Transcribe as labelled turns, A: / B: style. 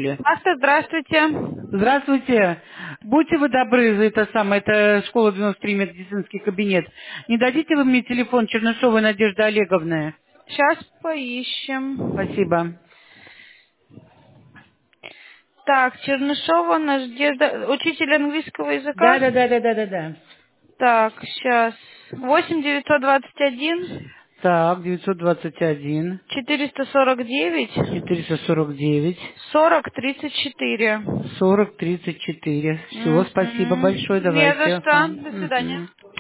A: Маста, здравствуйте.
B: Здравствуйте. Будьте вы добры, это школа 93, медицинский кабинет. Не дадите вы мне телефон Чернышовой Надежды Олеговны?
A: Сейчас поищем.
B: Спасибо.
A: Так, Чернышова, Надежда, учитель английского
B: Да,
A: языка.
B: да, да, да, да, да, да.
A: Так, сейчас. 8 921
B: Так, 921
A: 449
B: 449
A: 40 34.
B: 40 34. Все, спасибо большое,
A: Не за
B: давайте.
A: что.
B: Ага.
A: До свидания.
B: Мгм.